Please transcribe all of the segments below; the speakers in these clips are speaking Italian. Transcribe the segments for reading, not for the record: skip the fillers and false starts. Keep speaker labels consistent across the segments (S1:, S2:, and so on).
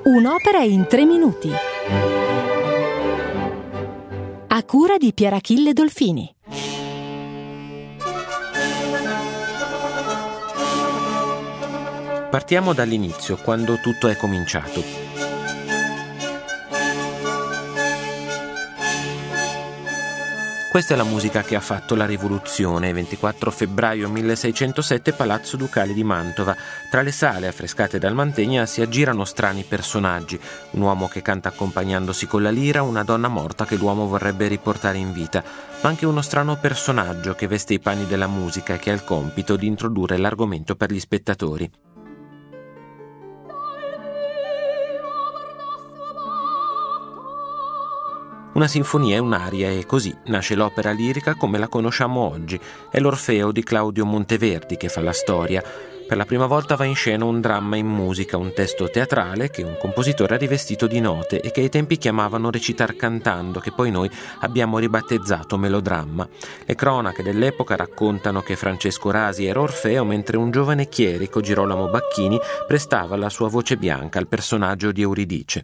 S1: Un'opera in 3 minuti. A cura di Pierachille Dolfini.
S2: Partiamo dall'inizio, quando tutto è cominciato. Questa è la musica che ha fatto la rivoluzione. 24 febbraio 1607, Palazzo Ducale di Mantova. Tra le sale affrescate dal Mantegna si aggirano strani personaggi. Un uomo che canta accompagnandosi con la lira, una donna morta che l'uomo vorrebbe riportare in vita, ma anche uno strano personaggio che veste i panni della musica e che ha il compito di introdurre l'argomento per gli spettatori. Una sinfonia è un'aria e così nasce l'opera lirica come la conosciamo oggi. È l'Orfeo di Claudio Monteverdi che fa la storia. Per la prima volta va in scena un dramma in musica, un testo teatrale che un compositore ha rivestito di note e che ai tempi chiamavano recitar cantando, che poi noi abbiamo ribattezzato melodramma. Le cronache dell'epoca raccontano che Francesco Rasi era Orfeo, mentre un giovane chierico, Girolamo Bacchini, prestava la sua voce bianca al personaggio di Euridice.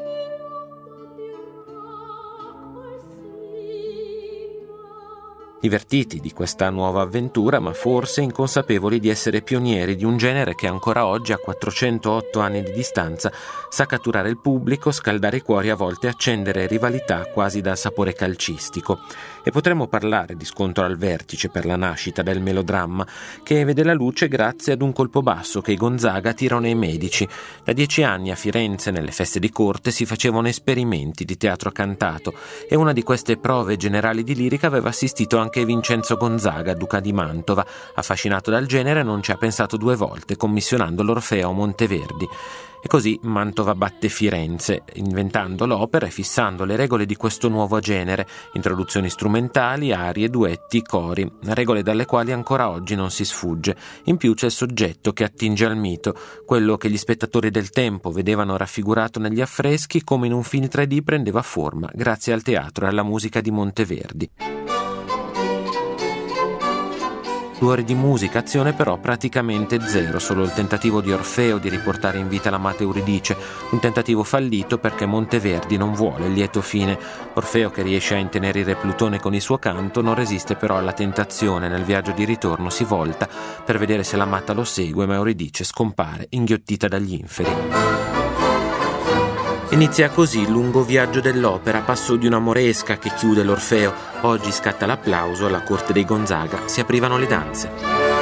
S2: Divertiti di questa nuova avventura, ma forse inconsapevoli di essere pionieri di un genere che ancora oggi, a 408 anni di distanza, sa catturare il pubblico, scaldare i cuori, a volte accendere rivalità quasi dal sapore calcistico. E potremmo parlare di scontro al vertice per la nascita del melodramma, che vede la luce grazie ad un colpo basso che i Gonzaga tirano ai Medici. Da 10 anni a Firenze, nelle feste di corte, si facevano esperimenti di teatro cantato, e una di queste prove generali di lirica aveva assistito anche Vincenzo Gonzaga, duca di Mantova. Affascinato dal genere, non ci ha pensato 2 volte, commissionando l'Orfeo a Monteverdi. E così Mantova batte Firenze, inventando l'opera e fissando le regole di questo nuovo genere: introduzioni strumentali, arie, duetti, cori, regole dalle quali ancora oggi non si sfugge. In più c'è il soggetto che attinge al mito, quello che gli spettatori del tempo vedevano raffigurato negli affreschi, come in un film 3D prendeva forma grazie al teatro e alla musica di Monteverdi. 2 ore di musica, azione però praticamente zero, solo il tentativo di Orfeo di riportare in vita l'amata Euridice, un tentativo fallito perché Monteverdi non vuole il lieto fine. Orfeo, che riesce a intenerire Plutone con il suo canto, non resiste però alla tentazione. Nel viaggio di ritorno si volta per vedere se l'amata lo segue, ma Euridice scompare inghiottita dagli inferi. Inizia così il lungo viaggio dell'opera, passo di una moresca che chiude l'Orfeo. Oggi scatta l'applauso alla corte dei Gonzaga, si aprivano le danze.